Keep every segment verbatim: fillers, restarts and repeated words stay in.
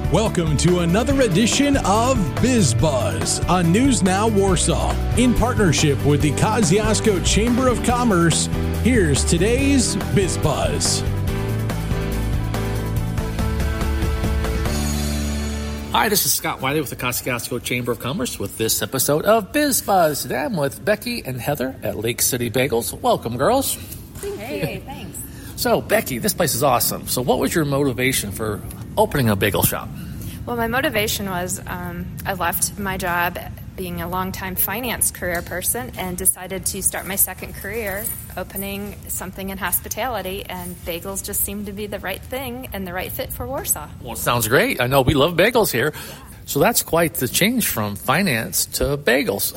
Welcome to another edition of BizBuzz on News Now Warsaw. In partnership with the Kosciuszko Chamber of Commerce, here's today's BizBuzz. Hi, this is Scott Wiley with the Kosciuszko Chamber of Commerce with this episode of BizBuzz. Today I'm with Becky and Heather at Lake City Bagels. Welcome, girls. Hey, thanks. So, Becky, this place is awesome. So what was your motivation for opening a bagel shop? Well, my motivation was um, I left my job being a longtime finance career person and decided to start my second career opening something in hospitality, and bagels just seemed to be the right thing and the right fit for Warsaw. Well, it sounds great. I know we love bagels here. So that's quite the change from finance to bagels.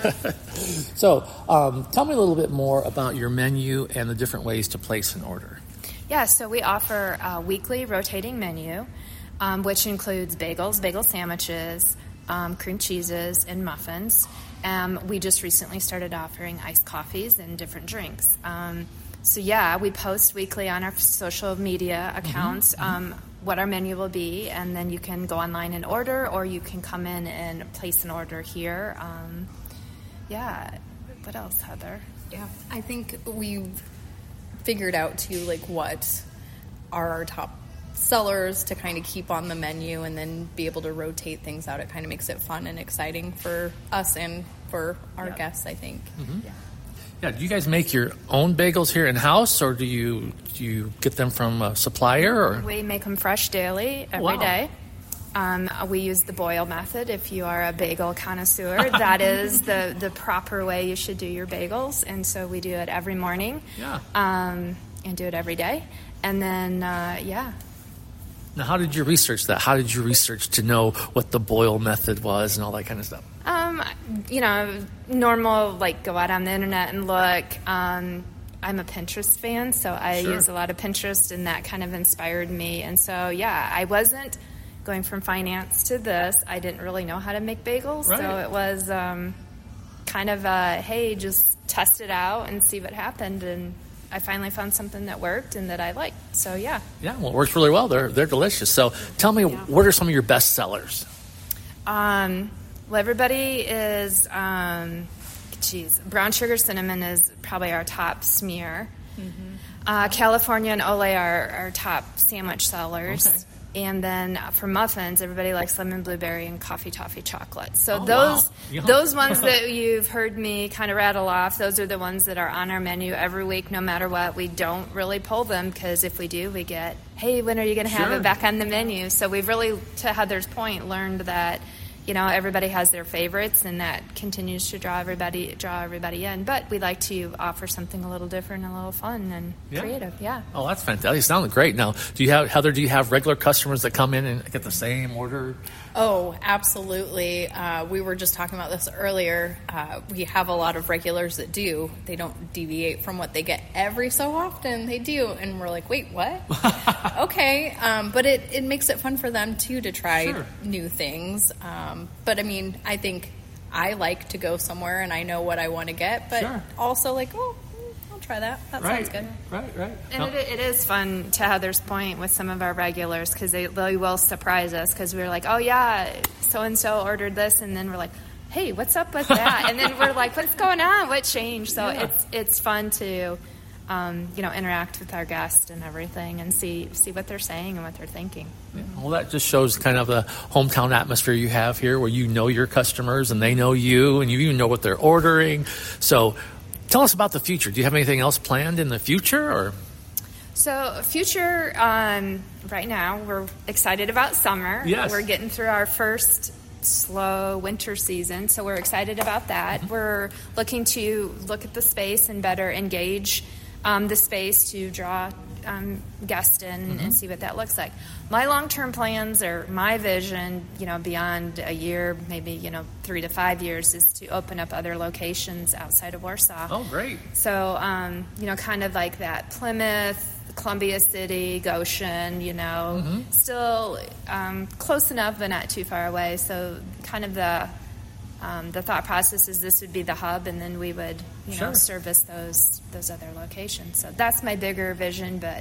So um, tell me a little bit more about your menu and the different ways to place an order. Yeah, so we offer a weekly rotating menu, um, which includes bagels, bagel sandwiches, um, cream cheeses, and muffins. Um, we just recently started offering iced coffees and different drinks. Um, so yeah, we post weekly on our social media accounts mm-hmm. um, what our menu will be, and then you can go online and order, or you can come in and place an order here. Um, yeah, what else, Heather? Yeah, I think we figured out too, like, what are our top sellers to kind of keep on the menu and then be able to rotate things out. It kind of makes it fun and exciting for us and for our yeah. guests, I think. Mm-hmm. Yeah. Yeah. Do you guys make your own bagels here in-house, or do you do you get them from a supplier? Or? We make them fresh daily, every wow. day. Um, we use the boil method. If you are a bagel connoisseur, that is the, the proper way you should do your bagels. And so we do it every morning yeah. um, and do it every day. And then, uh, yeah. Now, how did you research that? How did you research to know what the boil method was and all that kind of stuff? Um, you know, normal, like, go out on the internet and look. Um, I'm a Pinterest fan, so I sure. use a lot of Pinterest, and that kind of inspired me. And so, yeah, I wasn't going from finance to this. I didn't really know how to make bagels, right. so it was um, kind of a, hey, just test it out and see what happened. And I finally found something that worked and that I liked. So, yeah. Yeah, well, it works really well. They're they're delicious. So tell me, yeah. what are some of your best sellers? Um, well, everybody is, um, geez, brown sugar cinnamon is probably our top smear. Mm-hmm. Uh, California and Olé are our top sandwich sellers. Okay. And then for muffins, everybody likes lemon blueberry and coffee toffee chocolate. So oh, those wow. yeah. those ones that you've heard me kind of rattle off, those are the ones that are on our menu every week, no matter what. We don't really pull them, because if we do, we get, hey, when are you going to have sure. it back on the menu? So we've really, to Heather's point, learned that, you know, everybody has their favorites, and that continues to draw everybody draw everybody in. But we like to offer something a little different, and a little fun and yeah. creative. Yeah. Oh, that's fantastic. It sounds great. Now, do you have Heather? Do you have regular customers that come in and get the same order? Oh, absolutely. Uh, we were just talking about this earlier. Uh, we have a lot of regulars that do. They don't deviate from what they get every so often. They do, and we're like, wait, what? Okay, um, but it, it makes it fun for them too to try sure. new things. Um, but I mean, I think I like to go somewhere and I know what I want to get, but sure. also like, oh, I'll try that. That right. sounds good. Right, right. And no. it, it is fun, to Heather's point, with some of our regulars, because they, they will surprise us, because we're like, oh, yeah, so-and-so ordered this, and then we're like, hey, what's up with that? And then we're like, what's going on? What changed? So yeah. it's it's fun to, um, you know, interact with our guests and everything, and see see what they're saying and what they're thinking. Yeah. Well, that just shows kind of the hometown atmosphere you have here, where you know your customers and they know you, and you even know what they're ordering. So tell us about the future. Do you have anything else planned in the future? Or So future, um, right now, we're excited about summer. Yes. We're getting through our first slow winter season, so we're excited about that. Mm-hmm. We're looking to look at the space and better engage um, the space to draw um, guests in mm-hmm. and see what that looks like. My long-term plans, or my vision, you know, beyond a year, maybe, you know, three to five years, is to open up other locations outside of Warsaw. Oh, great. So, um, you know, kind of like that Plymouth, Columbia City, Goshen, you know, mm-hmm. still um, close enough but not too far away. So kind of the um, the thought process is this would be the hub, and then we would, you sure. know, service those those other locations. So that's my bigger vision, but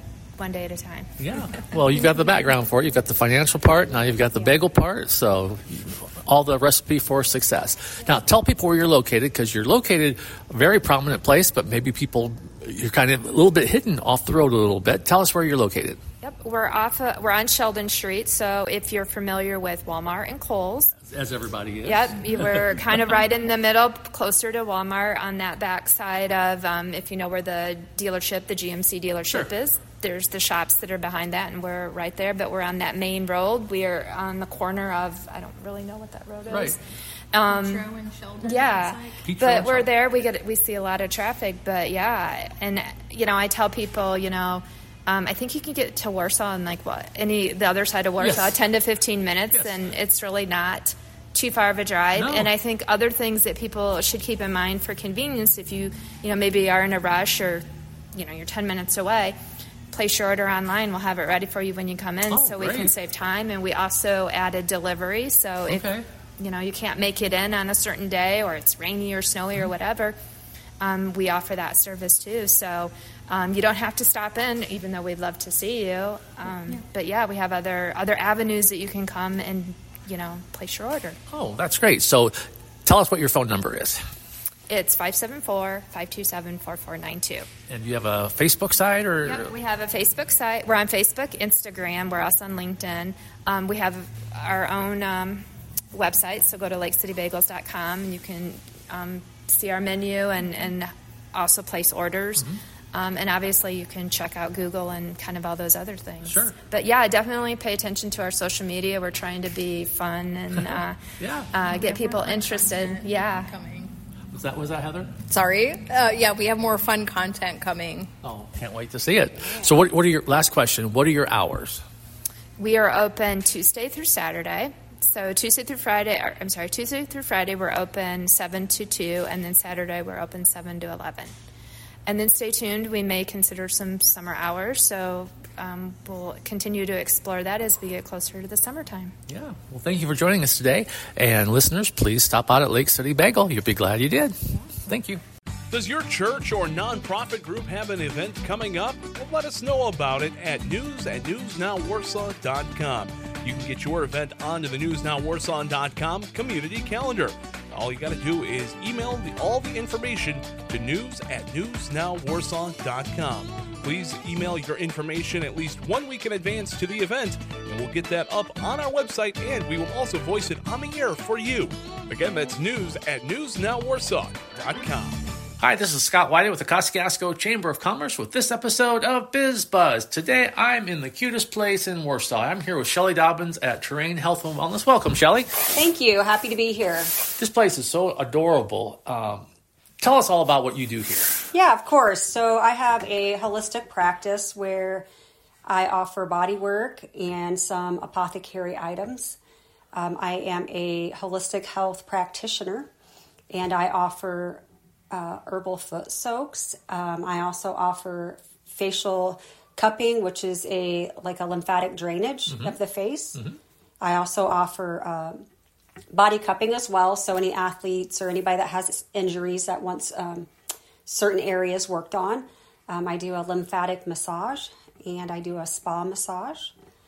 one day at a time. Yeah. Well, you've got the background for it. You've got the financial part. Now you've got the bagel part. So all the recipe for success. Now, tell people where you're located, because you're located a very prominent place, but maybe people, you're kind of a little bit hidden off the road a little bit. Tell us where you're located. Yep, we're off. Uh, we're on Sheldon Street. So if you're familiar with Walmart and Kohl's, as everybody is. Yep, we're kind of right in the middle, closer to Walmart on that back side of. Um, if you know where the dealership, the G M C dealership Sure. is, there's the shops that are behind that, and we're right there. But we're on that main road. We are on the corner of. I don't really know what that road is. Right. Um, Petro and Sheldon, yeah, Petro but and we're Sheldon. there. We get we see a lot of traffic, but yeah, and you know, I tell people, you know, um, I think you can get to Warsaw in like what any the other side of Warsaw, Yes. ten to fifteen minutes, Yes. and it's really not too far of a drive. No. And I think other things that people should keep in mind for convenience, if you you know maybe are in a rush or you know you're ten minutes away. Place your order online. We'll have it ready for you when you come in, Oh, so we great. can save time. And we also added delivery, so if Okay. you know you can't make it in on a certain day, or it's rainy or snowy or whatever, um, we offer that service too. So um, you don't have to stop in, even though we'd love to see you. Um, But yeah, we have other other avenues that you can come and you know place your order. Oh, that's great. So tell us what your phone number is. It's five seven four, five two seven, four four nine two. And you have a Facebook site or? Yep, we have a Facebook site. We're on Facebook, Instagram. We're also on LinkedIn. Um, we have our own um, website, so go to lake city bagels dot com and you can um, see our menu and, and also place orders. Mm-hmm. Um, and obviously you can check out Google and kind of all those other things. Sure. But yeah, definitely pay attention to our social media. We're trying to be fun and uh, Yeah. uh, get people interested. Yeah. Coming. Was that, was that Heather? Sorry. Uh, yeah, we have more fun content coming. Oh, can't wait to see it. So what, what are your, last question, what are your hours? We are open Tuesday through Saturday. So Tuesday through Friday, or, I'm sorry, Tuesday through Friday we're open seven to two, and then Saturday we're open seven to eleven. And then stay tuned. We may consider some summer hours, so um, we'll continue to explore that as we get closer to the summertime. Yeah. Well, thank you for joining us today. And listeners, please stop out at Lake City Bagel. You'll be glad you did. Thank you. Does your church or nonprofit group have an event coming up? Well, let us know about it at news at news now warsaw dot com. You can get your event onto the news now warsaw dot com community calendar. All you got to do is email the, all the information to news at news now warsaw dot com. Please email your information at least one week in advance to the event, and we'll get that up on our website, and we will also voice it on the air for you. Again, that's news at news now warsaw dot com. Hi, this is Scott Whiting with the Kosciuszko Chamber of Commerce with this episode of Biz Buzz. Today, I'm in the cutest place in Warsaw. I'm here with Shelley Dobbins at Terrain Health and Wellness. Welcome, Shelley. Thank you. Happy to be here. This place is so adorable. Um, tell us all about what you do here. Yeah, of course. So I have a holistic practice where I offer body work and some apothecary items. Um, I am a holistic health practitioner, and I offer uh, herbal foot soaks. Um, I also offer facial cupping, which is a like a lymphatic drainage mm-hmm. of the face. Mm-hmm. I also offer um, body cupping as well. So any athletes or anybody that has injuries that wants um, certain areas worked on, um, I do a lymphatic massage and I do a spa massage.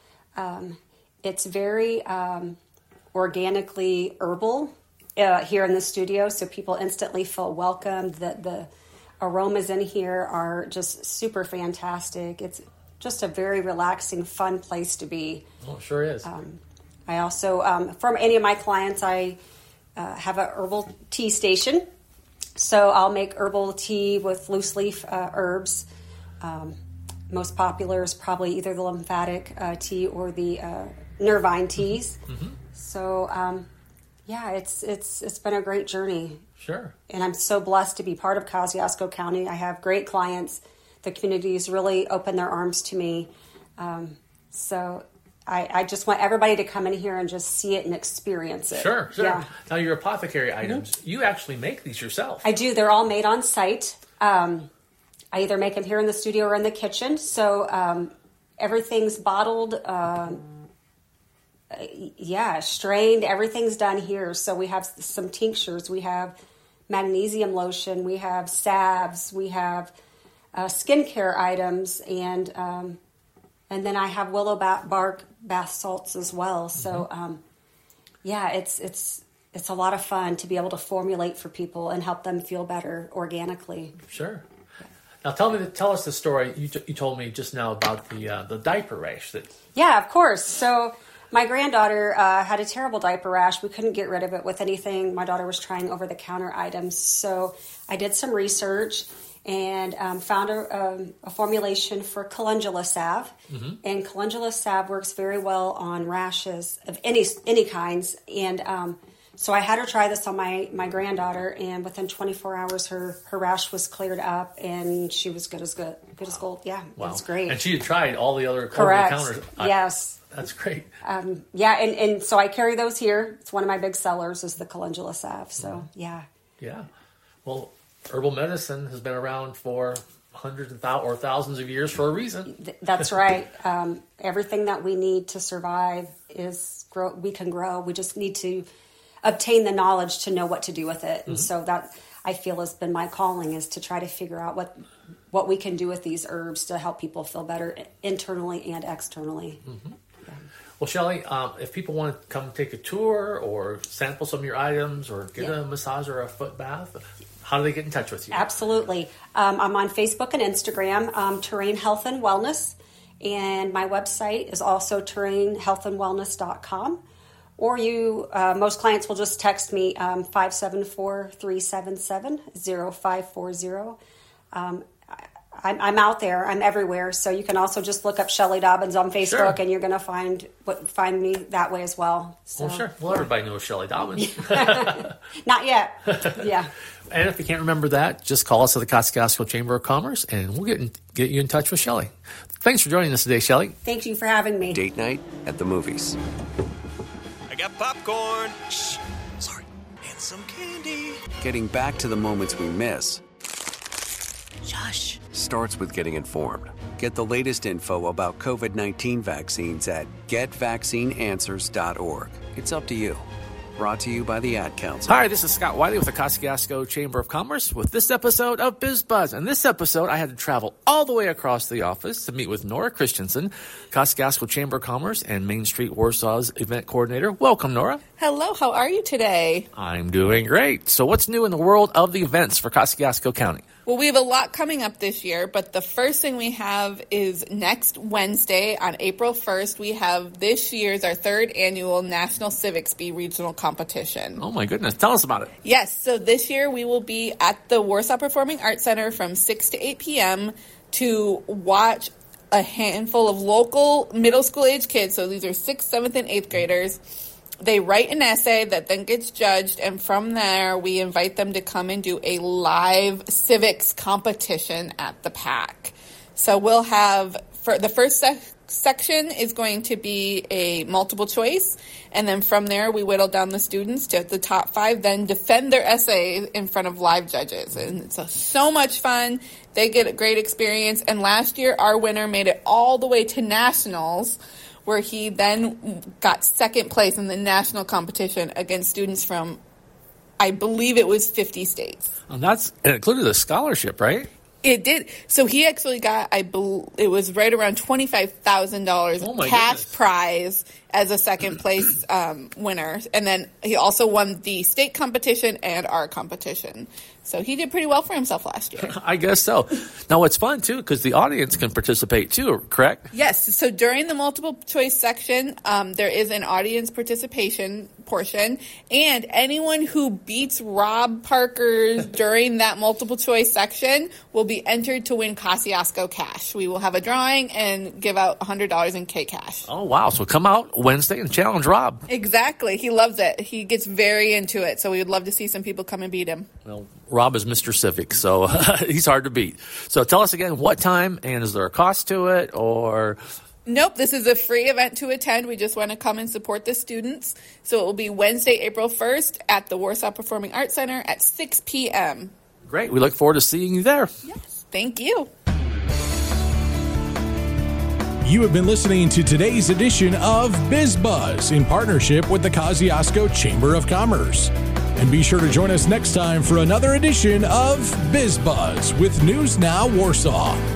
Um, it's very um, organically herbal uh, here in the studio, so people instantly feel welcomed. The, the aromas in here are just super fantastic. It's just a very relaxing, fun place to be. Oh, sure is. Um, I also, um, from any of my clients, I uh, have a herbal tea station. So I'll make herbal tea with loose leaf uh, herbs. Um, most popular is probably either the lymphatic uh, tea or the uh, nervine teas. Mm-hmm. So um, yeah, it's it's it's been a great journey. Sure. And I'm so blessed to be part of Kosciuszko County. I have great clients. The community's really opened their arms to me. Um, so I, I just want everybody to come in here and just see it and experience it. Sure, sure. Yeah. Now, your apothecary items, mm-hmm. you actually make these yourself. I do. They're all made on site. Um, I either make them here in the studio or in the kitchen. So um, everything's bottled, uh, yeah, strained. Everything's done here. So we have some tinctures. We have magnesium lotion. We have salves. We have uh, skincare items and um, And then I have willow ba- bark bath salts as well. So, Mm-hmm. um, yeah, it's it's it's a lot of fun to be able to formulate for people and help them feel better organically. Sure. Now, tell me, tell us the story you, t- you told me just now about the uh, the diaper rash. That Yeah, of course. So my granddaughter uh, had a terrible diaper rash. We couldn't get rid of it with anything. My daughter was trying over-the-counter items. So I did some research and um, found a, a, a formulation for calendula salve. Mm-hmm. And calendula salve works very well on rashes of any any kinds. And um, so I had her try this on my, my granddaughter, and within twenty-four hours, her, her rash was cleared up, and she was good as good, good as gold. Yeah, wow. It's great. And she had tried all the other Correct. over-the-counters. Yes. I, that's great. Um, yeah, and, and so I carry those here. It's one of my big sellers is the calendula salve. So, Mm-hmm. yeah. Yeah. Well, herbal medicine has been around for hundreds of thou- or thousands of years for a reason. Th- That's right. Um, everything that we need to survive is grow. We can grow. We just need to obtain the knowledge to know what to do with it. And mm-hmm. so that I feel has been my calling, is to try to figure out what what we can do with these herbs to help people feel better internally and externally. Mm-hmm. Yeah. Well, Shelley, um, if people want to come take a tour or sample some of your items or get yeah. a massage or a foot bath, how do they get in touch with you? Absolutely. Um, I'm on Facebook and Instagram, um, Terrain Health and Wellness. And my website is also terrain health and wellness dot com. Or you, uh, most clients will just text me um, five seven four, three seven seven, zero five four zero. Um, I'm, I'm out there. I'm everywhere. So you can also just look up Shelley Dobbins on Facebook, sure. and you're going to find what find me that way as well. So, well, sure. Well, everybody knows Shelley Dobbins. Not yet. Yeah. And if you can't remember that, just call us at the Kosciuszko Chamber of Commerce, and we'll get in, get you in touch with Shelley. Thanks for joining us today, Shelley. Thank you for having me. Date night at the movies. I got popcorn. Shh. Sorry. And some candy. Getting back to the moments we miss. Shush. Starts with getting informed. Get the latest info about covid nineteen vaccines at get vaccine answers dot org. It's up to you. Brought to you by the Ad Council. Hi, this is Scott Wiley with the Kosciuszko Chamber of Commerce with this episode of BizBuzz. And this episode, I had to travel all the way across the office to meet with Nora Christensen, Kosciuszko Chamber of Commerce and Main Street Warsaw's event coordinator. Welcome, Nora. Hello, how are you today? I'm doing great. So what's new in the world of the events for Kosciuszko County? Well, we have a lot coming up this year, but the first thing we have is next Wednesday on April first, we have this year's, our third annual National Civics Bee Regional Competition. Oh my goodness. Tell us about it. Yes. So this year we will be at the Warsaw Performing Arts Center from six to eight p.m. to watch a handful of local middle school age kids. So these are sixth, seventh, and eighth graders. They write an essay that then gets judged, and from there, we invite them to come and do a live civics competition at the P A C. So we'll have, for the first sec- section is going to be a multiple choice, and then from there, we whittle down the students to the top five, then defend their essay in front of live judges. And it's a, so much fun. They get a great experience, and last year, our winner made it all the way to nationals, where he then got second place in the national competition against students from, I believe it was fifty states. And that's it included a scholarship, right? It did. So he actually got, I bel it was right around twenty-five thousand dollars oh my cash goodness. prize as a second place um, winner. And then he also won the state competition and our competition. So he did pretty well for himself last year. I guess so. Now, it's fun, too, because the audience can participate, too, correct? Yes. So during the multiple choice section, um, there is an audience participation portion. And anyone who beats Rob Parker during that multiple choice section will be entered to win Kosciuszko cash. We will have a drawing and give out one hundred dollars in K-Cash. Oh, wow. So come out Wednesday and challenge Rob. Exactly. He loves it. He gets very into it. So we would love to see some people come and beat him. Well, Rob is Mister Civic, so he's hard to beat. So tell us again, what time, and is there a cost to it, or... Nope, this is a free event to attend. We just want to come and support the students. So it will be Wednesday, April first at the Warsaw Performing Arts Center at six p.m. Great. We look forward to seeing you there. Yes, thank you. You have been listening to today's edition of BizBuzz in partnership with the Kosciuszko Chamber of Commerce. And be sure to join us next time for another edition of BizBuzz with News Now Warsaw.